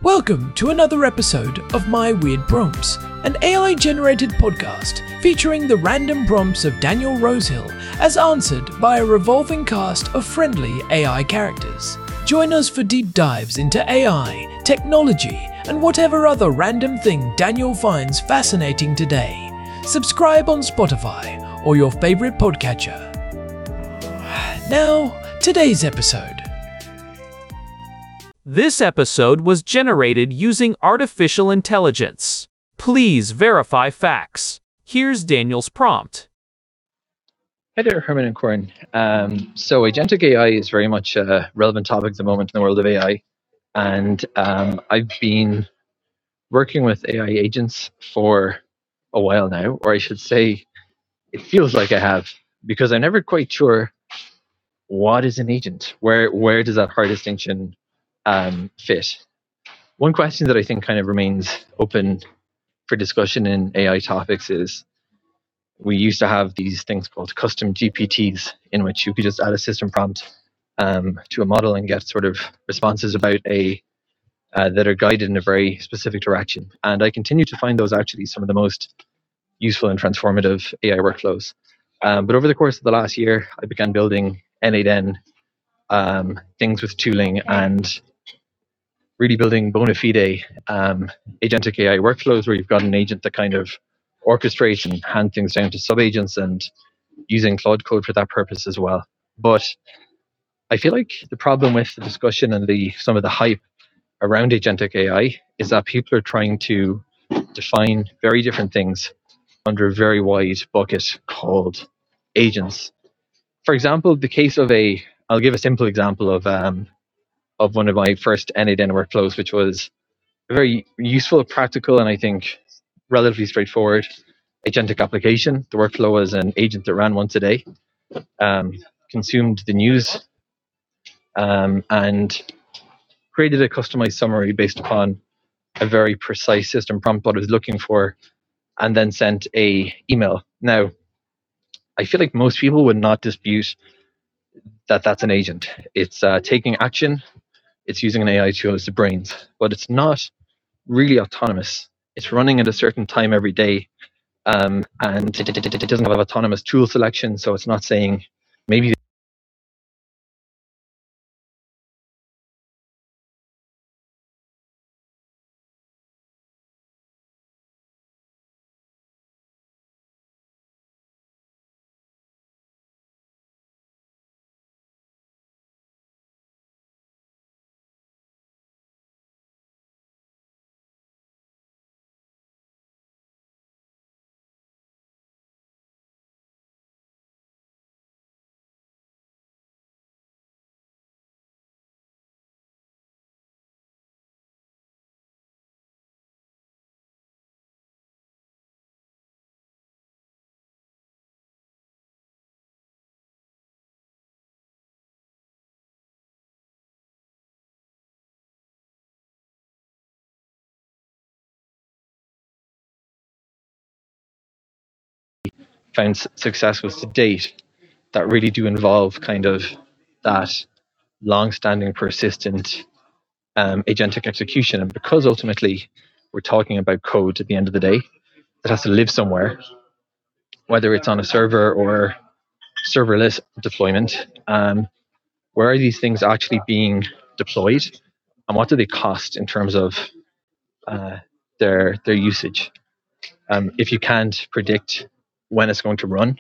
Welcome to another episode of My Weird Prompts, an AI-generated podcast featuring the random prompts of Daniel Rosehill as answered by a revolving cast of friendly AI characters. Join us for deep dives into AI, technology, and whatever other random thing Daniel finds fascinating today. Subscribe on Spotify or your favorite podcatcher. Now, today's episode. This episode was generated using artificial intelligence. Please verify facts. Here's Daniel's prompt. Hi there, Herman and Corin. So agentic AI is very much a relevant topic at the moment in the world of AI. And I've been working with AI agents for a while now, or I should say, it feels like I have, because I'm never quite sure what is an agent. Where does that hard distinction fit? One question that I think kind of remains open for discussion in AI topics is we used to have these things called custom GPTs in which you could just add a system prompt to a model and get sort of responses about that are guided in a very specific direction. And I continue to find those actually some of the most useful and transformative AI workflows. But over the course of the last year, I began building N8N things with tooling and really building bona fide agentic AI workflows where you've got an agent that kind of orchestrates and hand things down to sub-agents and using Claude Code for that purpose as well. But I feel like the problem with the discussion and some of the hype around agentic AI is that people are trying to define very different things under a very wide bucket called agents. For example, the case of I'll give a simple example of one of my first N8N workflows, which was a very useful, practical, and I think relatively straightforward agentic application. The workflow was an agent that ran once a day, consumed the news, and created a customized summary based upon a very precise system prompt what it was looking for, and then sent a email. Now, I feel like most people would not dispute that that's an agent. It's taking action. It's using an AI tool as the brains, but it's not really autonomous. It's running at a certain time every day, and it doesn't have autonomous tool selection, so it's not saying maybe found success with to date that really do involve kind of that long-standing, persistent agentic execution. And because ultimately we're talking about code at the end of the day that has to live somewhere, whether it's on a server or serverless deployment, where are these things actually being deployed, and what do they cost in terms of their usage? If you can't predict when it's going to run,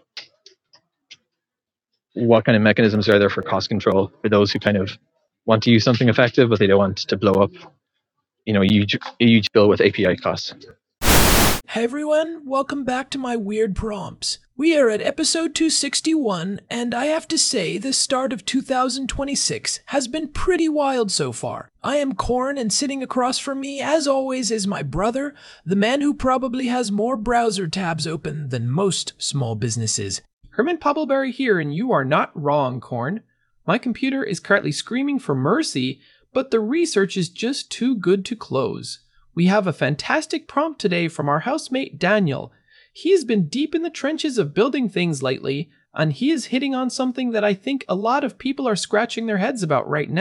what kind of mechanisms are there for cost control for those who kind of want to use something effective, but they don't want to blow up, a huge bill with API costs? Hey everyone, welcome back to My Weird Prompts. We are at episode 261, and I have to say the start of 2026 has been pretty wild so far. I am Corin, and sitting across from me, as always, is my brother, the man who probably has more browser tabs open than most small businesses. Herman Poppleberry here, and you are not wrong, Corn. My computer is currently screaming for mercy, but the research is just too good to close. We have a fantastic prompt today from our housemate Daniel. He has been deep in the trenches of building things lately, and he is hitting on something that I think a lot of people are scratching their heads about right now.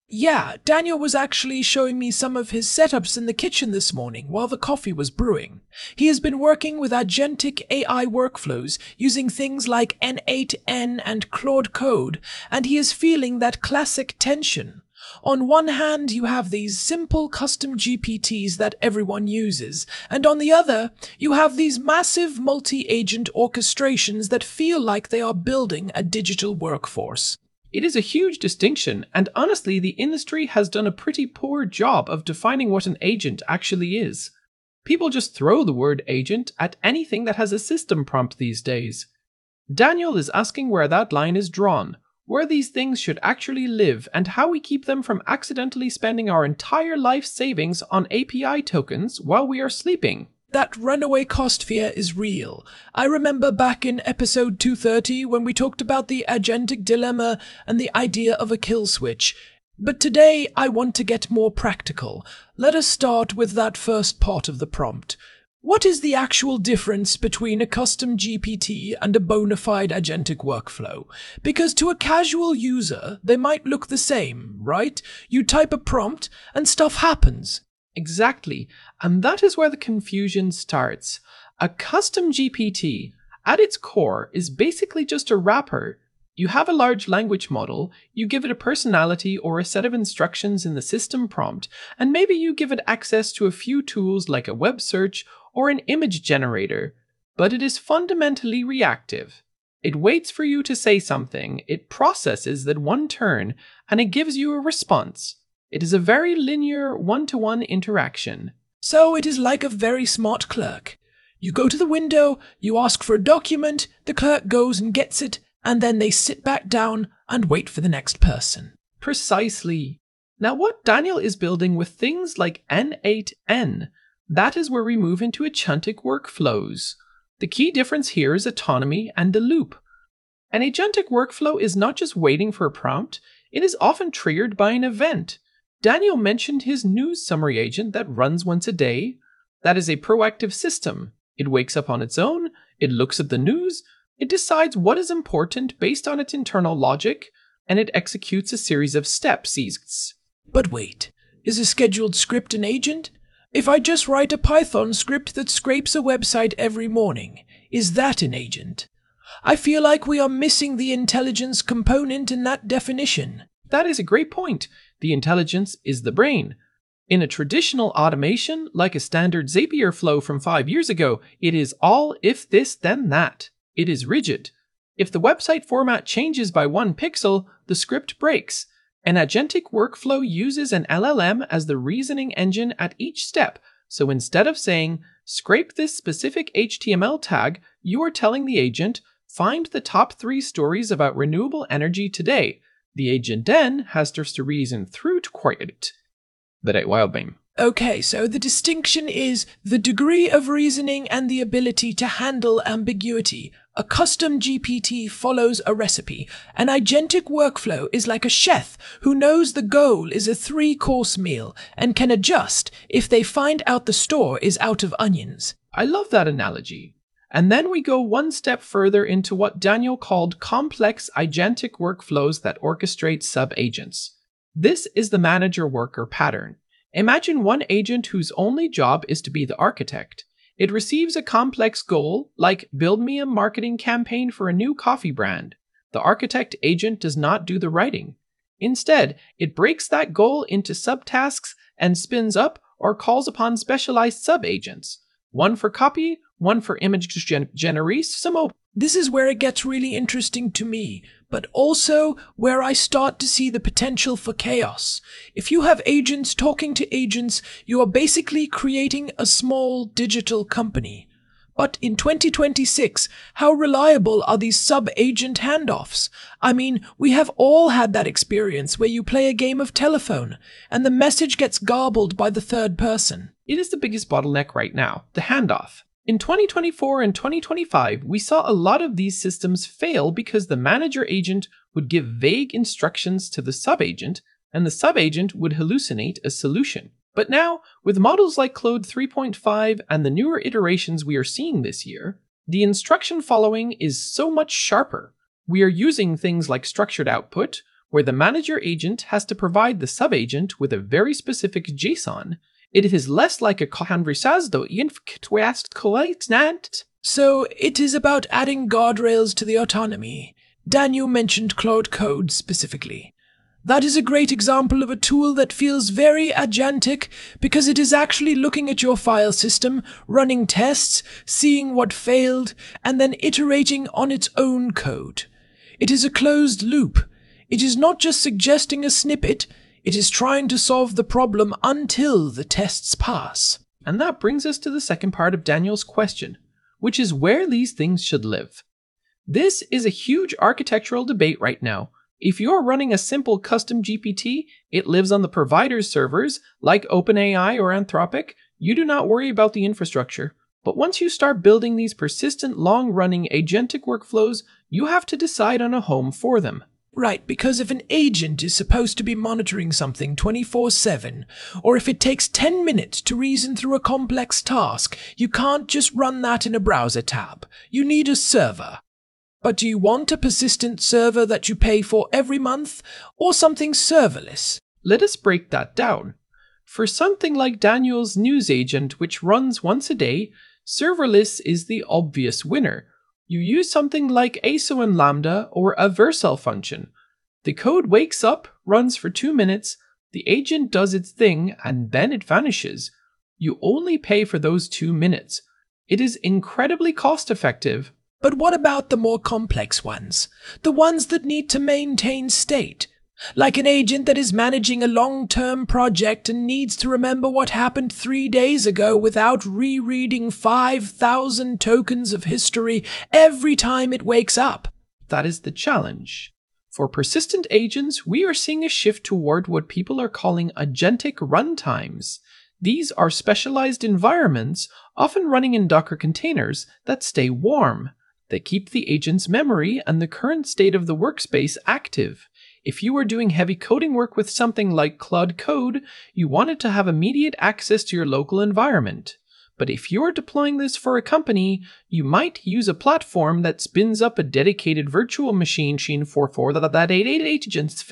Yeah, Daniel was actually showing me some of his setups in the kitchen this morning while the coffee was brewing. He has been working with agentic AI workflows using things like N8N and Claude Code, and he is feeling that classic tension. On one hand, you have these simple custom GPTs that everyone uses, and on the other, you have these massive multi-agent orchestrations that feel like they are building a digital workforce. It is a huge distinction, and honestly, the industry has done a pretty poor job of defining what an agent actually is. People just throw the word agent at anything that has a system prompt these days. Daniel is asking where that line is drawn, where these things should actually live, and how we keep them from accidentally spending our entire life savings on API tokens while we are sleeping. That runaway cost fear is real. I remember back in episode 230 when we talked about the agentic dilemma and the idea of a kill switch. But today I want to get more practical. Let us start with that first part of the prompt. What is the actual difference between a custom GPT and a bona fide agentic workflow? Because to a casual user, they might look the same, right? You type a prompt and stuff happens. Exactly, and that is where the confusion starts. A custom GPT, at its core, is basically just a wrapper. You have a large language model, you give it a personality or a set of instructions in the system prompt, and maybe you give it access to a few tools like a web search or an image generator. But it is fundamentally reactive. It waits for you to say something, it processes that one turn, and it gives you a response. It is a very linear one-to-one interaction. So it is like a very smart clerk. You go to the window, you ask for a document, the clerk goes and gets it, and then they sit back down and wait for the next person. Precisely. Now what Daniel is building with things like N8N, that is where we move into agentic workflows. The key difference here is autonomy and a loop. An agentic workflow is not just waiting for a prompt, it is often triggered by an event. Daniel mentioned his news summary agent that runs once a day. That is a proactive system. It wakes up on its own, it looks at the news, it decides what is important based on its internal logic, and it executes a series of steps. But wait, is a scheduled script an agent? If I just write a Python script that scrapes a website every morning, is that an agent? I feel like we are missing the intelligence component in that definition. That is a great point. The intelligence is the brain. In a traditional automation, like a standard Zapier flow from 5 years ago, it is all if this then that. It is rigid. If the website format changes by 1 pixel, the script breaks. An agentic workflow uses an LLM as the reasoning engine at each step, so instead of saying, scrape this specific HTML tag, you are telling the agent, find the top 3 stories about renewable energy today. The agent then has to reason through to create it. The right wild beam. Okay, so the distinction is the degree of reasoning and the ability to handle ambiguity. A custom GPT follows a recipe. An agentic workflow is like a chef who knows the goal is a 3-course meal and can adjust if they find out the store is out of onions. I love that analogy. And then we go one step further into what Daniel called complex agentic workflows that orchestrate sub-agents. This is the manager-worker pattern. Imagine one agent whose only job is to be the architect. It receives a complex goal, like build me a marketing campaign for a new coffee brand. The architect agent does not do the writing. Instead, it breaks that goal into subtasks and spins up or calls upon specialized sub-agents. One for copy, one for image generation. This is where it gets really interesting to me, but also where I start to see the potential for chaos. If you have agents talking to agents, you are basically creating a small digital company. But in 2026, how reliable are these sub-agent handoffs? I mean, we have all had that experience where you play a game of telephone, and the message gets garbled by the third person. It is the biggest bottleneck right now, the handoff. In 2024 and 2025, we saw a lot of these systems fail because the manager agent would give vague instructions to the sub-agent, and the sub-agent would hallucinate a solution. But now, with models like Claude 3.5 and the newer iterations we are seeing this year, the instruction following is so much sharper. We are using things like structured output, where the manager agent has to provide the sub-agent with a very specific JSON. It is less like a conversado So it is about adding guardrails to the autonomy. Daniel mentioned Claude Code specifically. That is a great example of a tool that feels very agentic because it is actually looking at your file system, running tests, seeing what failed, and then iterating on its own code. It is a closed loop. It is not just suggesting a snippet, it is trying to solve the problem until the tests pass. And that brings us to the second part of Daniel's question, which is where these things should live. This is a huge architectural debate right now. If you're running a simple custom GPT, it lives on the provider's servers, like OpenAI or Anthropic. You do not worry about the infrastructure. But once you start building these persistent, long-running agentic workflows, you have to decide on a home for them. Right, because if an agent is supposed to be monitoring something 24/7, or if it takes 10 minutes to reason through a complex task, you can't just run that in a browser tab. You need a server. But do you want a persistent server that you pay for every month, or something serverless? Let us break that down. For something like Daniel's news agent, which runs once a day, serverless is the obvious winner. You use something like ASO and Lambda or a Vercel function. The code wakes up, runs for 2 minutes, the agent does its thing, and then it vanishes. You only pay for those 2 minutes. It is incredibly cost-effective. But what about the more complex ones? The ones that need to maintain state? Like an agent that is managing a long-term project and needs to remember what happened 3 days ago without rereading 5,000 tokens of history every time it wakes up. That is the challenge. For persistent agents, we are seeing a shift toward what people are calling agentic runtimes. These are specialized environments, often running in Docker containers, that stay warm. They keep the agent's memory and the current state of the workspace active. If you were doing heavy coding work with something like Claude Code, you wanted to have immediate access to your local environment. But if you're deploying this for a company, you might use a platform that spins up a dedicated virtual machine for that agent's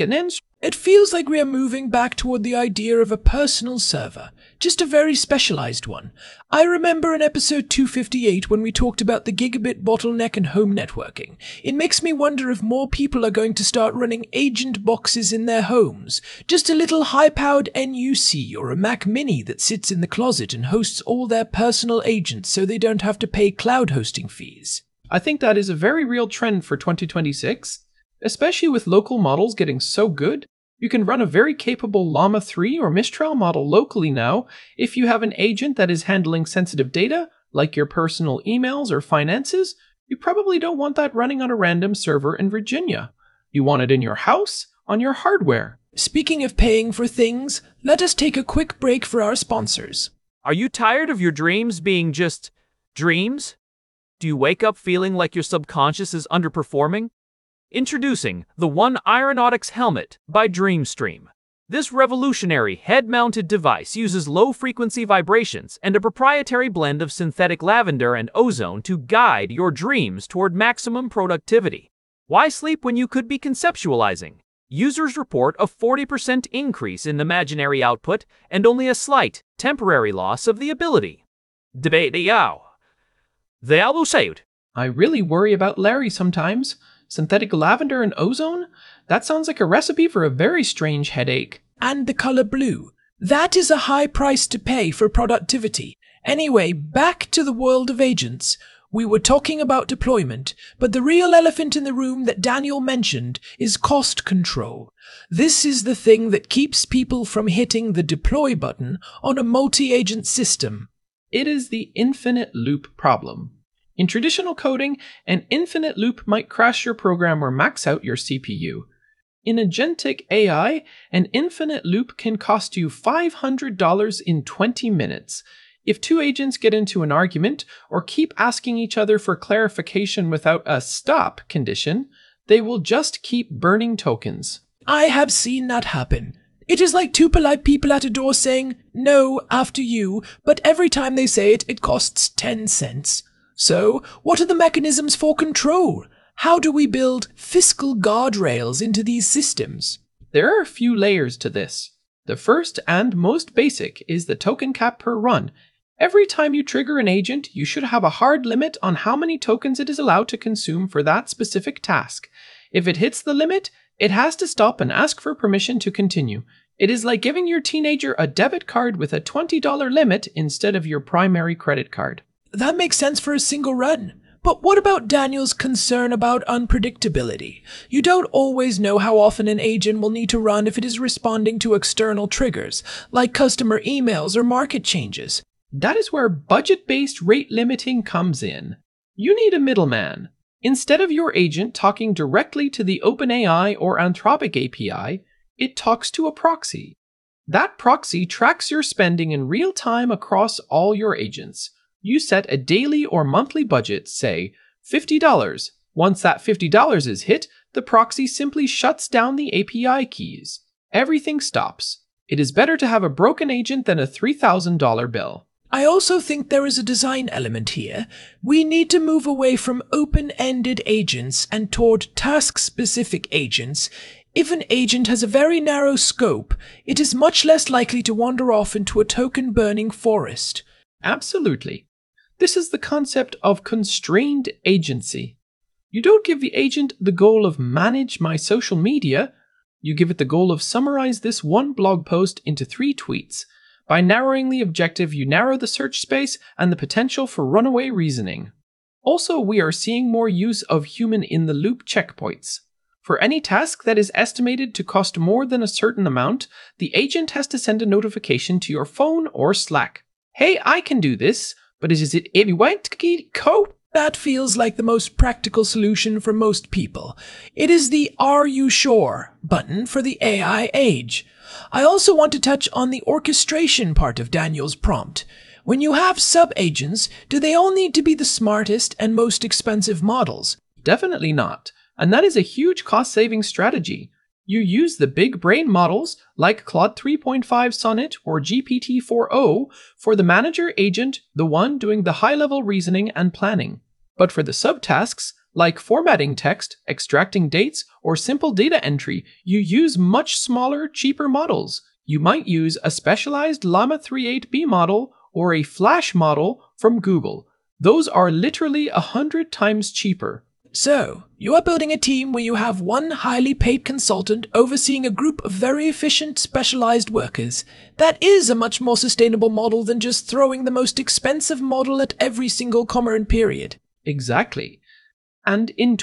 It feels like we are moving back toward the idea of a personal server, just a very specialized one. I remember in episode 258 when we talked about the gigabit bottleneck and home networking. It makes me wonder if more people are going to start running agent boxes in their homes, just a little high-powered NUC or a Mac Mini that sits in the closet and hosts all their personal agents so they don't have to pay cloud hosting fees. I think that is a very real trend for 2026. Especially with local models getting so good, you can run a very capable Llama 3 or Mistral model locally now if you have an agent that is handling sensitive data, like your personal emails or finances. You probably don't want that running on a random server in Virginia. You want it in your house, on your hardware. Speaking of paying for things, let us take a quick break for our sponsors. Are you tired of your dreams being just dreams? Do you wake up feeling like your subconscious is underperforming? Introducing the One Aeronautics Helmet by Dreamstream. This revolutionary head-mounted device uses low-frequency vibrations and a proprietary blend of synthetic lavender and ozone to guide your dreams toward maximum productivity. Why sleep when you could be conceptualizing? Users report a 40% increase in imaginary output and only a slight, temporary loss of the ability. Debate yao. The albo saved. I really worry about Larry sometimes. Synthetic lavender and ozone? That sounds like a recipe for a very strange headache. And the color blue. That is a high price to pay for productivity. Anyway, back to the world of agents. We were talking about deployment, but the real elephant in the room that Daniel mentioned is cost control. This is the thing that keeps people from hitting the deploy button on a multi-agent system. It is the infinite loop problem. In traditional coding, an infinite loop might crash your program or max out your CPU. In agentic AI, an infinite loop can cost you $500 in 20 minutes. If two agents get into an argument or keep asking each other for clarification without a stop condition, they will just keep burning tokens. I have seen that happen. It is like two polite people at a door saying, "No, after you," but every time they say it, it costs 10 cents. So, what are the mechanisms for control? How do we build fiscal guardrails into these systems? There are a few layers to this. The first and most basic is the token cap per run. Every time you trigger an agent, you should have a hard limit on how many tokens it is allowed to consume for that specific task. If it hits the limit, it has to stop and ask for permission to continue. It is like giving your teenager a debit card with a $20 limit instead of your primary credit card. That makes sense for a single run. But what about Daniel's concern about unpredictability? You don't always know how often an agent will need to run if it is responding to external triggers, like customer emails or market changes. That is where budget-based rate limiting comes in. You need a middleman. Instead of your agent talking directly to the OpenAI or Anthropic API, it talks to a proxy. That proxy tracks your spending in real time across all your agents. You set a daily or monthly budget, say $50. Once that $50 is hit, the proxy simply shuts down the API keys. Everything stops. It is better to have a broken agent than a $3,000 bill. I also think there is a design element here. We need to move away from open-ended agents and toward task-specific agents. If an agent has a very narrow scope, it is much less likely to wander off into a token-burning forest. Absolutely. This is the concept of constrained agency. You don't give the agent the goal of manage my social media. You give it the goal of summarize this one blog post into 3 tweets. By narrowing the objective, you narrow the search space and the potential for runaway reasoning. Also, we are seeing more use of human-in-the-loop checkpoints. For any task that is estimated to cost more than a certain amount, the agent has to send a notification to your phone or Slack. Hey, I can do this, but is it code? That feels like the most practical solution for most people. It is the "Are you sure?" button for the AI age. I also want to touch on the orchestration part of Daniel's prompt. When you have sub-agents, do they all need to be the smartest and most expensive models? Definitely not. And that is a huge cost-saving strategy. You use the big brain models like Claude 3.5 Sonnet or GPT-4o for the manager agent, the one doing the high-level reasoning and planning. But for the subtasks, like formatting text, extracting dates, or simple data entry, you use much smaller, cheaper models. You might use a specialized Llama 3.8b model or a Flash model from Google. Those are literally 100 times cheaper. So, you are building a team where you have one highly paid consultant overseeing a group of very efficient, specialized workers. That is a much more sustainable model than just throwing the most expensive model at every single comma and period. Exactly. And in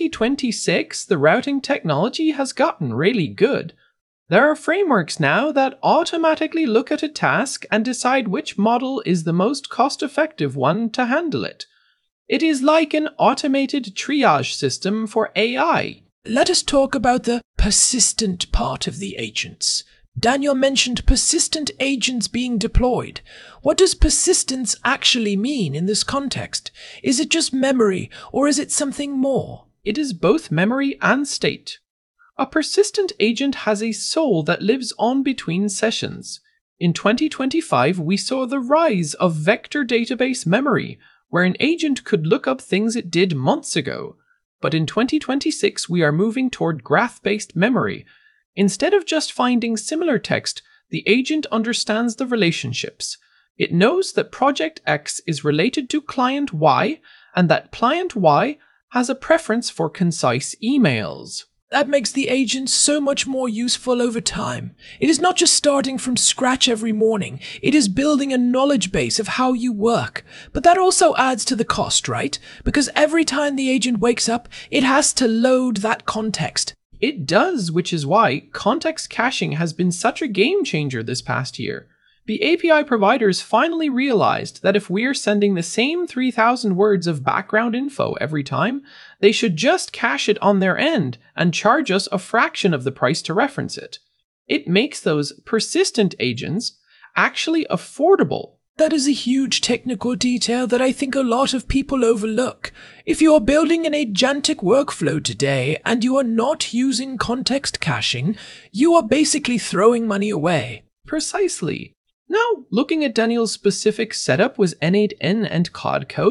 2026, the routing technology has gotten really good. There are frameworks now that automatically look at a task and decide which model is the most cost-effective one to handle it. It is like an automated triage system for AI. Let us talk about the persistent part of the agents. Daniel mentioned persistent agents being deployed. What does persistence actually mean in this context? Is it just memory, or is it something more? It is both memory and state. A persistent agent has a soul that lives on between sessions. In 2025, we saw the rise of vector database memory, where an agent could look up things it did months ago. But in 2026, we are moving toward graph-based memory. Instead of just finding similar text, the agent understands the relationships. It knows that project X is related to client Y, and that client Y has a preference for concise emails. That makes the agent so much more useful over time. It is not just starting from scratch every morning, it is building a knowledge base of how you work. But that also adds to the cost, right? Because every time the agent wakes up, it has to load that context. It does, which is why context caching has been such a game changer this past year. The API providers finally realized that if we're sending the same 3,000 words of background info every time, they should just cache it on their end and charge us a fraction of the price to reference it. It makes those persistent agents actually affordable. That is a huge technical detail that I think a lot of people overlook. If you are building an agentic workflow today and you are not using context caching, you are basically throwing money away. Precisely. Now, looking at Daniel's specific setup with N8N and Cloud Code,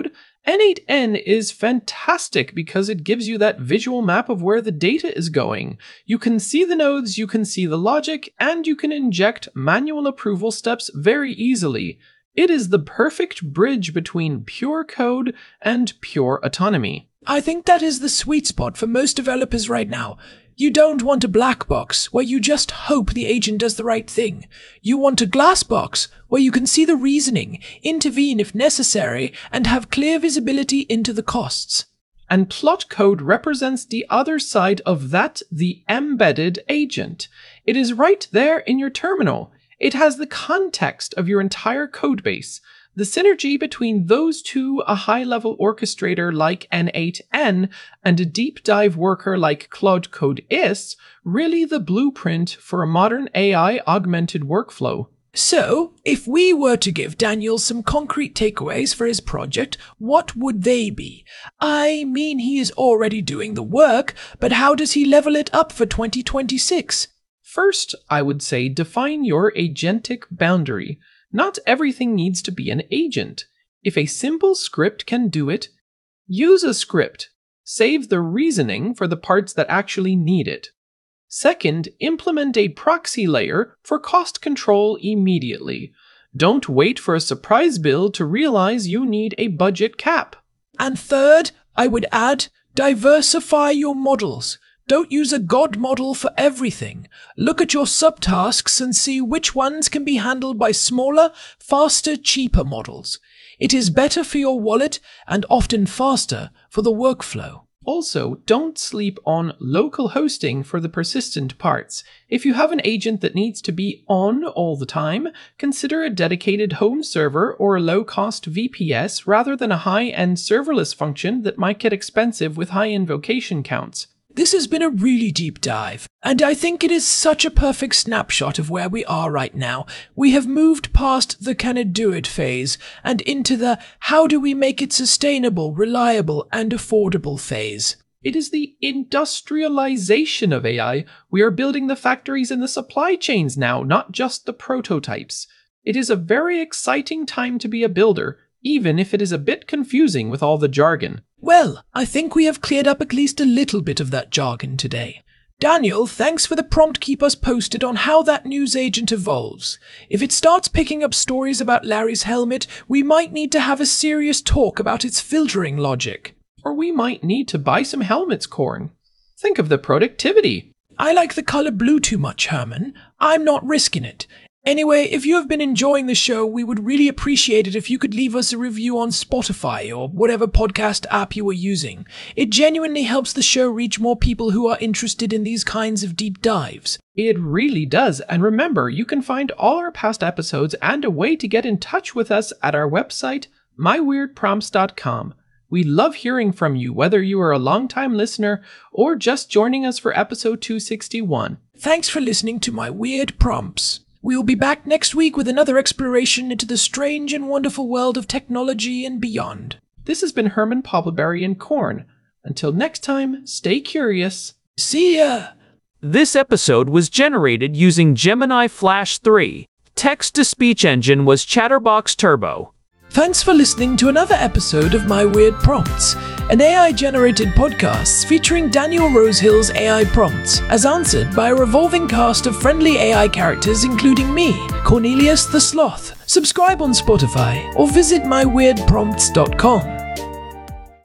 N8N is fantastic because it gives you that visual map of where the data is going. You can see the nodes, you can see the logic, and you can inject manual approval steps very easily. It is the perfect bridge between pure code and pure autonomy. I think that is the sweet spot for most developers right now. You don't want a black box where you just hope the agent does the right thing. You want a glass box where you can see the reasoning, intervene if necessary, and have clear visibility into the costs. And Plot Code represents the other side of that, the embedded agent. It is right there in your terminal. It has the context of your entire codebase. The synergy between those two, a high-level orchestrator like N8N and a deep dive worker like Claude Code is really the blueprint for a modern AI augmented workflow. So, if we were to give Daniel some concrete takeaways for his project, what would they be? I mean, he is already doing the work, but how does he level it up for 2026? First, I would say define your agentic boundary. Not everything needs to be an agent. If a simple script can do it, use a script. Save the reasoning for the parts that actually need it. Second, implement a proxy layer for cost control immediately. Don't wait for a surprise build to realize you need a budget cap. And third, I would add, diversify your models. Don't use a God model for everything. Look at your subtasks and see which ones can be handled by smaller, faster, cheaper models. It is better for your wallet and often faster for the workflow. Also, don't sleep on local hosting for the persistent parts. If you have an agent that needs to be on all the time, consider a dedicated home server or a low-cost VPS rather than a high-end serverless function that might get expensive with high invocation counts. This has been a really deep dive, and I think it is such a perfect snapshot of where we are right now. We have moved past the can it do it phase and into the how do we make it sustainable, reliable, and affordable phase. It is the industrialization of AI. We are building the factories and the supply chains now, not just the prototypes. It is a very exciting time to be a builder, even if it is a bit confusing with all the jargon. Well, I think we have cleared up at least a little bit of that jargon today. Daniel, thanks for the prompt. Keep us posted on how that news agent evolves. If it starts picking up stories about Larry's helmet, we might need to have a serious talk about its filtering logic. Or we might need to buy some helmets, Corn. Think of the productivity. I like the color blue too much, Herman. I'm not risking it. Anyway, if you have been enjoying the show, we would really appreciate it if you could leave us a review on Spotify or whatever podcast app you are using. It genuinely helps the show reach more people who are interested in these kinds of deep dives. It really does, and remember, you can find all our past episodes and a way to get in touch with us at our website, myweirdprompts.com. We love hearing from you, whether you are a long-time listener or just joining us for episode 261. Thanks for listening to My Weird Prompts. We will be back next week with another exploration into the strange and wonderful world of technology and beyond. This has been Herman Poppleberry and Corn. Until next time, stay curious. See ya! This episode was generated using Gemini Flash 3. Text-to-speech engine was Chatterbox Turbo. Thanks for listening to another episode of My Weird Prompts, an AI-generated podcast featuring Daniel Rosehill's AI prompts, as answered by a revolving cast of friendly AI characters including me, Cornelius the Sloth. Subscribe on Spotify or visit myweirdprompts.com.